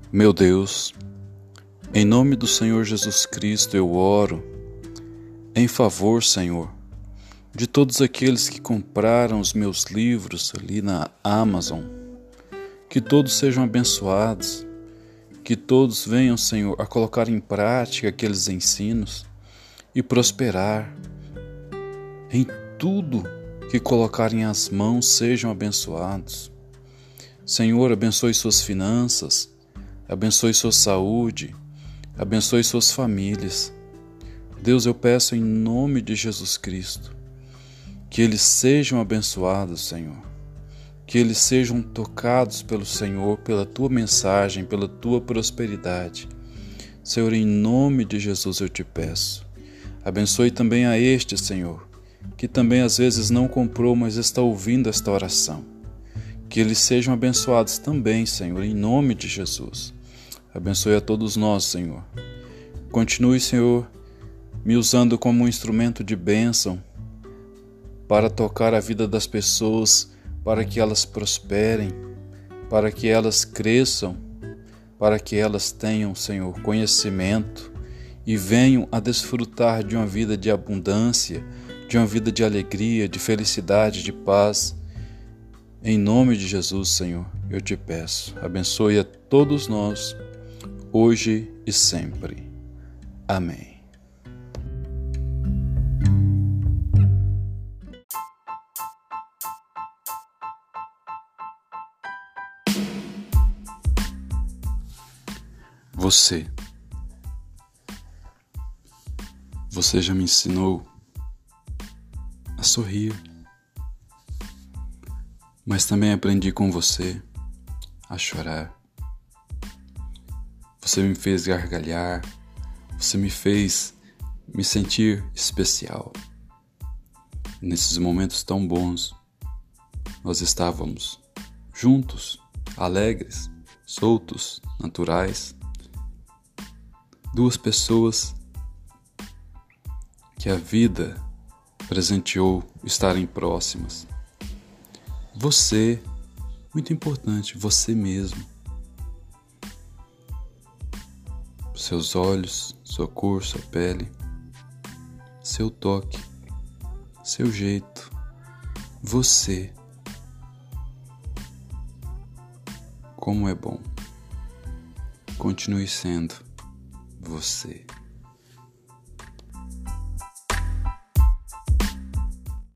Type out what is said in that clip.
Meu Deus, em nome do Senhor Jesus Cristo eu oro em favor, Senhor, de todos aqueles que compraram os meus livros ali na Amazon, que todos sejam abençoados, que todos venham, Senhor, a colocar em prática aqueles ensinos e prosperar em tudo que colocarem as mãos, sejam abençoados. Senhor, abençoe suas finanças, abençoe sua saúde, abençoe suas famílias. Deus, eu peço em nome de Jesus Cristo, que eles sejam abençoados, Senhor, que eles sejam tocados pelo Senhor, pela Tua mensagem, pela Tua prosperidade. Senhor, em nome de Jesus eu te peço. Abençoe também a este, Senhor, que também às vezes não comprou, mas está ouvindo esta oração. Que eles sejam abençoados também, Senhor, em nome de Jesus. Abençoe a todos nós, Senhor. Continue, Senhor, me usando como um instrumento de bênção para tocar a vida das pessoas, para que elas prosperem, para que elas cresçam, para que elas tenham, Senhor, conhecimento e venham a desfrutar de uma vida de abundância, de uma vida de alegria, de felicidade, de paz. Em nome de Jesus, Senhor, eu te peço, abençoe a todos nós, hoje e sempre. Amém. Você já me ensinou a sorrir, mas também aprendi com você a chorar. Você me fez gargalhar, você me fez me sentir especial. Nesses momentos tão bons, nós estávamos juntos, alegres, soltos, naturais. Duas pessoas que a vida presenteou estarem próximas. Você, muito importante, você mesmo. Seus olhos, sua cor, sua pele, seu toque, seu jeito. Você. Como é bom. Continue sendo você.